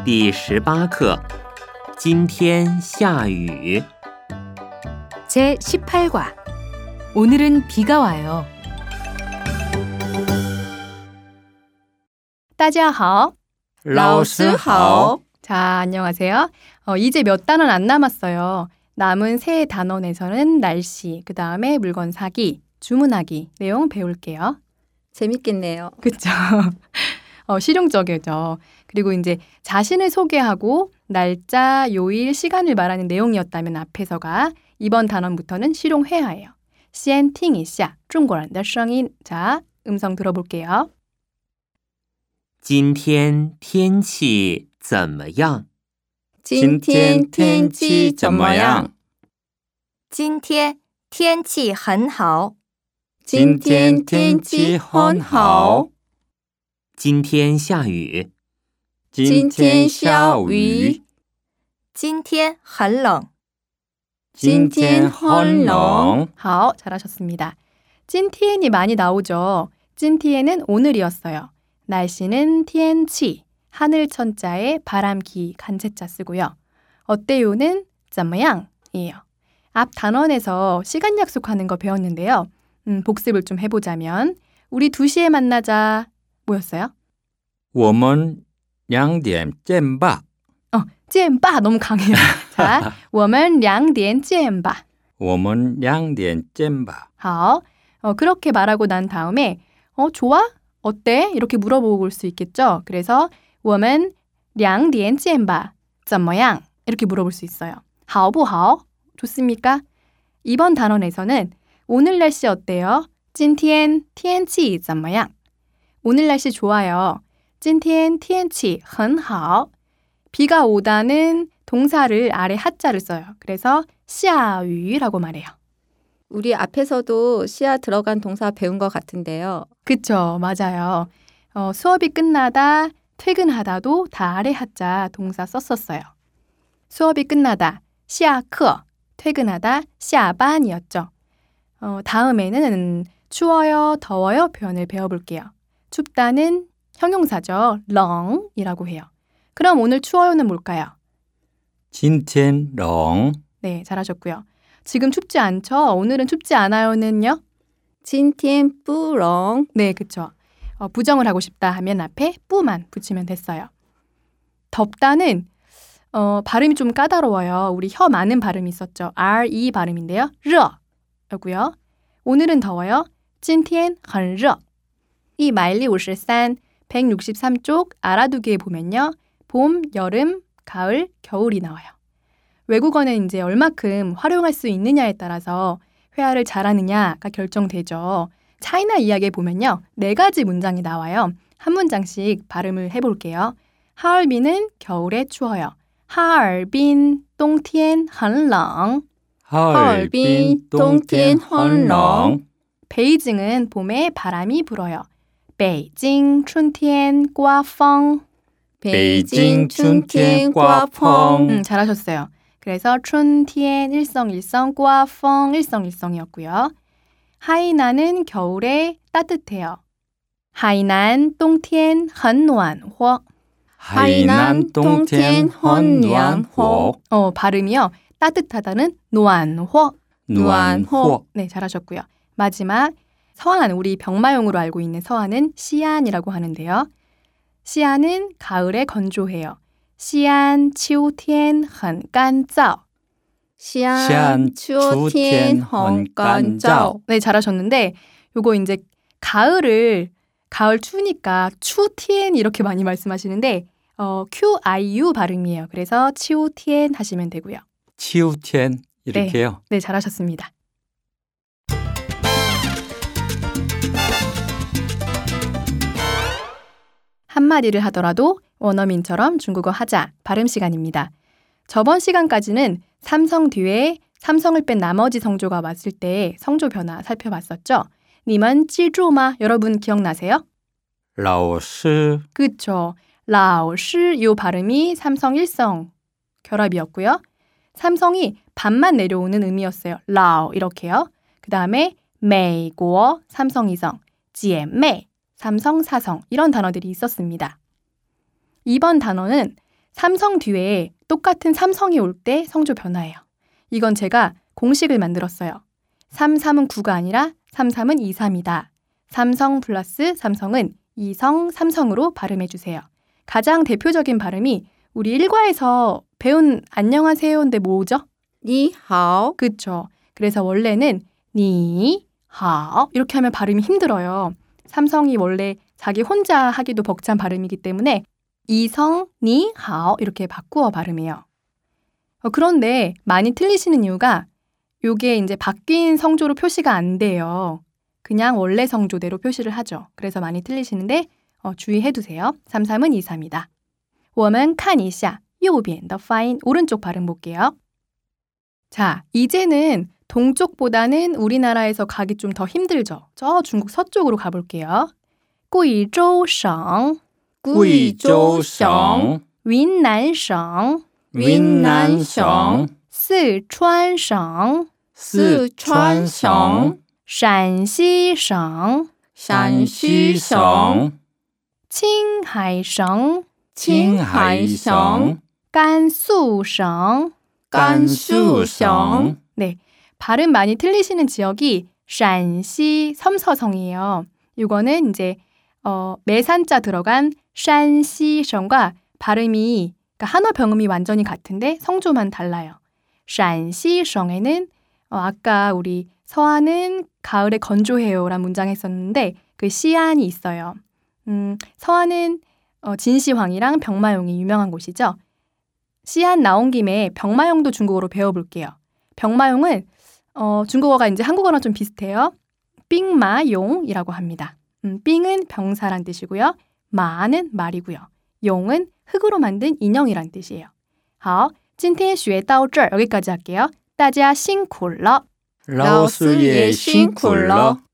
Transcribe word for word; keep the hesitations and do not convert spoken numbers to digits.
第十八课今天下雨 제십팔 과 오늘은 비가 와요. 大家好老师好 자, 안녕하세요. 어, 이제 몇 단원 안 남았어요. 남은 세 단원에서는 날씨, 그 다음에 물건 사기, 주문하기 내용 배울게요. 재밌겠네요. 그렇죠. 어, 실용적이죠. 그리고 이제 자신을 소개하고 날짜, 요일, 시간을 말하는 내용이었다면 앞에서가 이번 단원부터는 실용회화예요. 先听一下中国人的声音. 자, 음성 들어볼게요. 今天天气怎么样? 今天天气怎么样? 今天天气很好。 今天天气很好。 今天下雨今天下雨。 今天很冷。 今天很冷。 好, 잘하셨습니다. 찐티엔이 많이 나오죠. 찐티엔은 오늘이었어요. 날씨는 티엔치, 하늘 천자에 바람 기 간체자 쓰고요. 어때요는 怎么样이에요. 앞 단원에서 시간 약속하는 거 배웠는데요. 음, 복습을 좀 해보자면 우리 두 시에 만나자. 뭐였어요? 我们两点见吧. 어, 见吧 너무 강해요. 자, 我们两点见吧. 我们两点见吧. 好, 어, 그렇게 말하고 난 다음에 어, 좋아? 어때? 이렇게 물어볼 수 있겠죠. 그래서 我们两点见吧怎么样? 이렇게 물어볼 수 있어요. 好不好? 좋습니까? 이번 단원에서는 오늘 날씨 어때요? 今天天气怎么样? 오늘 날씨 좋아요. 今天天气很好. 비가 오다는 동사를 아래 하자를 써요. 그래서 下雨라고 말해요. 우리 앞에서도 시야 들어간 동사 배운 것 같은데요. 그쵸, 맞아요. 어, 수업이 끝나다, 퇴근하다도 다 아래 하자 동사 썼었어요. 수업이 끝나다, 下课, 퇴근하다, 下班이었죠. 어, 다음에는 추워요, 더워요 표현을 배워볼게요. 춥다는 형용사죠. 冷이라고 해요. 그럼 오늘 추워요는 뭘까요? 今天冷. 네, 잘하셨고요. 지금 춥지 않죠? 오늘은 춥지 않아요는요? 今天不冷. 네, 그쵸. 어, 부정을 하고 싶다 하면 앞에 뿌만 붙이면 됐어요. 덥다는 어, 발음이 좀 까다로워요. 우리 혀 많은 발음이 있었죠. R-E 발음인데요. 热 여고요. 오늘은 더워요. 今天很热. 이 마일리 오십삼, 백육십삼 쪽 알아두기에 보면요. 봄, 여름, 가을, 겨울이 나와요. 외국어는 이제 얼마큼 활용할 수 있느냐에 따라서 회화를 잘하느냐가 결정되죠. 차이나 이야기에 보면요. 네 가지 문장이 나와요. 한 문장씩 발음을 해볼게요. 하얼빈은 겨울에 추워요. 하얼빈, 冬天很冷. 하얼빈, 冬天很冷. 베이징은 봄에 바람이 불어요. 베이징, 春天刮风. 베이징, 春天刮风. 음, 잘하셨어요. 그래서 春天, 일성일성, 刮风, 일성일성이었고요. 하이난은 겨울에 따뜻해요. 하이난, 冬天很暖和. 하이난, 冬天很暖和. 어, 발음이요. 따뜻하다는 暖和. 暖和. 네, 잘하셨고요. 마지막 서안, 우리 병마용으로 알고 있는 서안은 시안이라고 하는데요. 시안은 가을에 건조해요. 시안, 秋天很干燥. 시안, 秋天很干燥. 네, 잘하셨는데 요거 이제 가을을 가을 추우니까 추티엔 이렇게 많이 말씀하시는데 어, 큐아이유 발음이에요. 그래서 秋天 하시면 되고요. 秋天 이렇게요. 네, 네, 잘하셨습니다. 한마디를 하더라도 원어민처럼 중국어 하자 발음 시간입니다. 저번 시간까지는 삼성 뒤에 삼성을 뺀 나머지 성조가 왔을 때 성조 변화 살펴봤었죠. 님은 记住吗? 여러분 기억나세요? 老师. 그쵸. 老师 이 발음이 삼성 일성 결합이었고요. 삼성이 반만 내려오는 의미였어요. 老 이렇게요. 그 다음에 美国 삼성 이성, 姐妹 삼성 사성 이런 단어들이 있었습니다. 이번 단어는 삼성 뒤에 똑같은 삼성이 올 때 성조 변화예요. 이건 제가 공식을 만들었어요. 삼삼은 구가 아니라 삼삼은 이삼이다. 삼성 플러스 삼성은 이성, 삼성으로 발음해주세요. 가장 대표적인 발음이 우리 일과에서 배운 안녕하세요인데 뭐죠? 니하오. 그쵸. 그래서 원래는 니하오 이렇게 하면 발음이 힘들어요. 삼성이 원래 자기 혼자 하기도 벅찬 발음이기 때문에 이성, 니하오 이렇게 바꾸어 발음해요. 어, 그런데 많이 틀리시는 이유가 요게 이제 바뀐 성조로 표시가 안 돼요. 그냥 원래 성조대로 표시를 하죠. 그래서 많이 틀리시는데 어, 주의해 두세요. 삼삼은 이삼이다. 我们看一下右边的发音 오른쪽 발음 볼게요. 자, 이제는 동쪽보다는 우리나라에서 가기 좀 더 힘들죠. 저 중국 서쪽으로 가볼게요. 贵州省贵州省云南省云南省四川省四川省陕西省陕西省青海省青海省甘肃省甘肃省 네, 발음 많이 틀리시는 지역이 陕西섬서성이에요. 이거는 이제 어, 매산자 들어간 陕西省과 발음이 그러니까 한어 병음이 완전히 같은데 성조만 달라요. 陕西省에는 어, 아까 우리 서안은 가을에 건조해요라는 문장 했었는데 그 시안이 있어요. 음, 서안은 어, 진시황이랑 병마용이 유명한 곳이죠. 시안 나온 김에 병마용도 중국어로 배워볼게요. 병마용은 어, 중국어가 이제 한국어랑 좀 비슷해요. 삥마용이라고 합니다. 음, 삥은 병사란 뜻이고요. 마는 말이고요. 용은 흙으로 만든 인형이란 뜻이에요. 好,今天学到这儿 여기까지 할게요. 大家辛苦了。 老师也辛苦了。